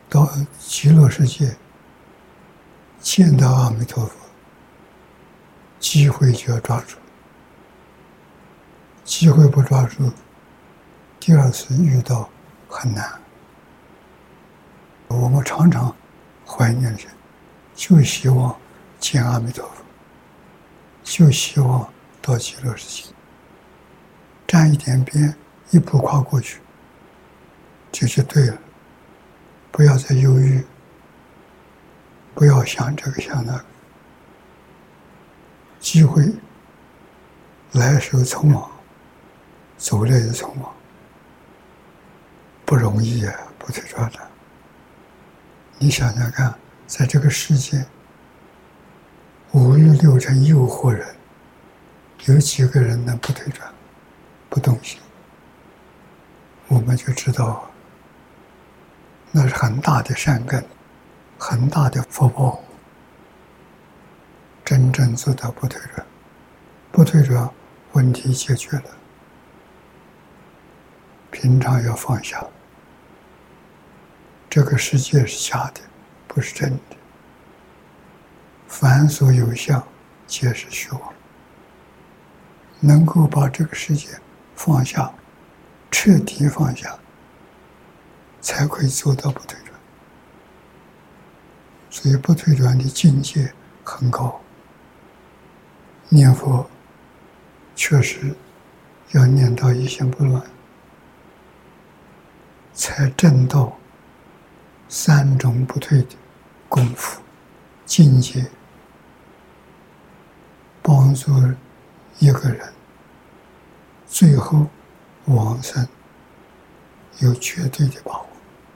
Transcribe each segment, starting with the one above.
到极乐世界见到阿弥陀佛，机会就要抓住，机会不抓住，第二次遇到很难。我们常常怀念人，就希望见阿弥陀佛，就希望到极乐世界，沾一点边，一步跨过去，就对了。不要再犹豫，不要想这个想那个。机会来时候匆忙，走了也匆忙，不容易啊，不退转的。你想想看，在这个世界5欲6尘诱惑人，有几个人能不退转、不动心？我们就知道，那是很大的善根，很大的福报。真正做到不退转，不退转，问题解决了。平常要放下，这个世界是假的，不是真的。凡所有相，皆是虚妄。能够把这个世界放下，彻底放下，才可以做到不退转。所以不退转的境界很高。念佛确实要念到一心不乱，才证到3种不退的功夫境界，帮助一个人最后往生有绝对的把握。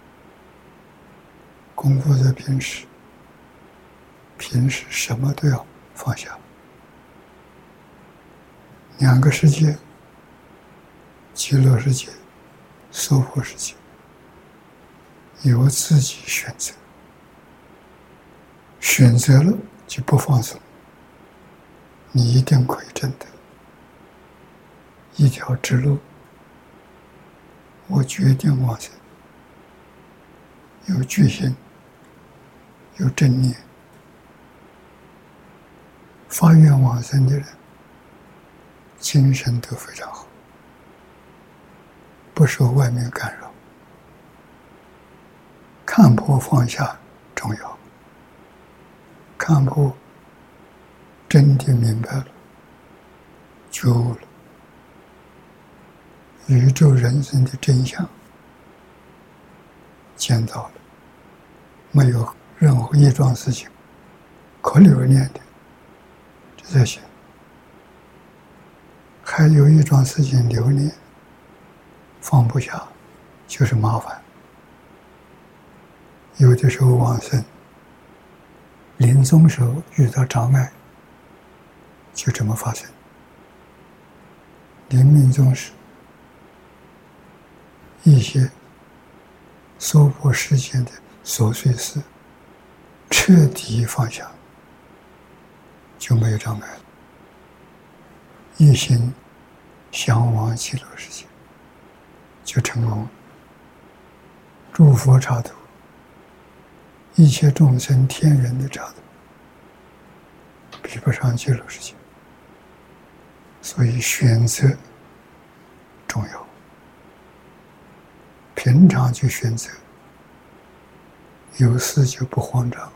功夫在平时什么都要放下。2个世界，极乐世界、娑婆世界，由自己选择，选择了就不放松，你一定可以证得一条直路。我决定往生，有决心，有正念，发愿往生的人，精神都非常好，不受外面干扰。看破放下重要，看破真的明白了，觉悟了，宇宙人生的真相见到了，没有任何一桩事情可留恋的，就在想。还有一桩事情留恋，放不下，就是麻烦。有的时候往生，临终时候遇到障碍，就这么发生。临命终时，一些娑婆世间的琐碎事，彻底放下，就没有障碍了。一心向往极乐世界，就成功了。诸佛刹土，一切众生天人的刹土，比不上极乐世界。所以选择重要，平常就选择，有事就不慌张，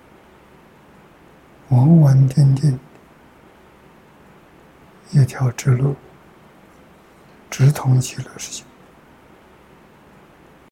稳稳定定，一条直路，直通极乐世界。